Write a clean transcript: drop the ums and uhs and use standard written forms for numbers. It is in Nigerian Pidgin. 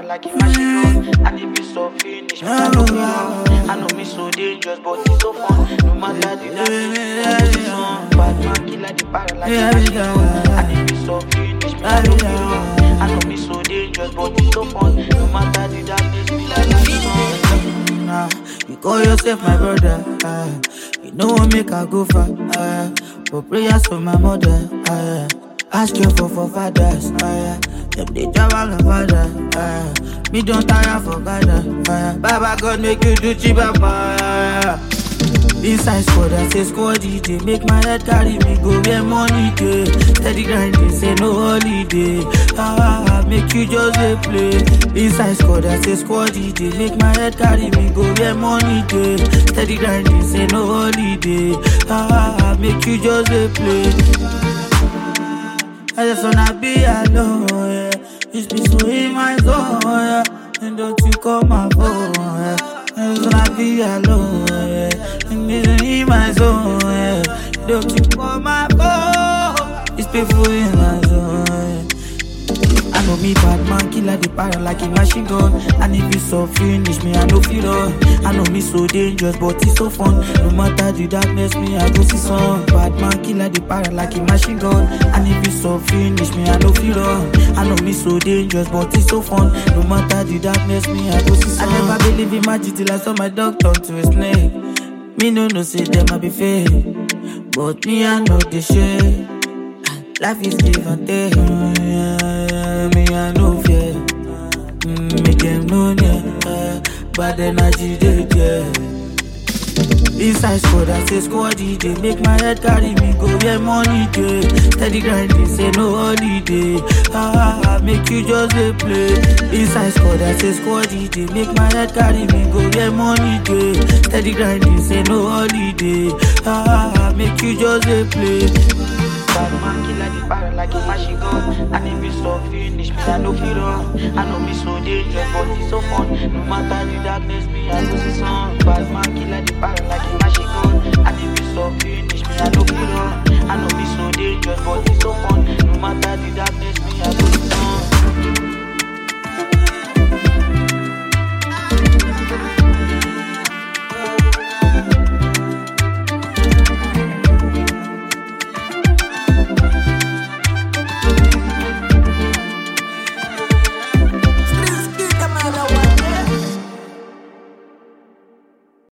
like a machine gun. And if it's so finish, I know me wrong. I know me so dangerous, but it's so fun. No matter the darkness, bad man kill like the para like a machine gun. And if it's so finish, I know me wrong. I know me so dangerous, but it's so fun. No matter the darkness, me like you call yourself my brother, you know what make I go far, for prayers for my mother, ask you for fathers, them they travel my father, me don't tire for God, Baba God make you do chibaba. Inside squad, I say squad they make my head carry me go where money day. Steady grinding, say no holiday. Make you just play. Inside squad, I say squad they make my head carry me go where money day. Steady grinding, say no holiday. Make you just play. I just wanna be alone, yeah. It's me so in my zone, yeah. And don't you call my phone, yeah. I just wanna be alone, yeah. And it's in my zone, yeah. Don't you call my phone. It's painful in my zone, yeah. I know me bad man killer the para like a machine gun. And if it's so finish me, I know feel run. I know me so dangerous, but it's so fun. No matter the darkness, me I go see sun. Bad man killer the para like a machine gun. And if it's so finish me, I know feel run. I know me so dangerous, but it's so fun. No matter the darkness, me I go see sun. I never believe in magic till I saw my dog turn to a snake. Me no say them I be fake, but me I know the shit. Life is give and take. Me I no fear. Make them know bad energy they get. Inside squad, I say squad they make my head carry me go where money day. Steady grinding, say no holiday. Make you just play. Inside squad, I say squad they make my head carry me go where money day. Steady grinding, say no holiday. Make you just play. Bad man kill like the para like a machine gun. And if it's so finish me, I know feel wrong. I know me so dangerous, but it's so fun. No matter the darkness, me I go see sun. Bad man kill like the para like a machine gun. And if it's so finish me, I know feel wrong.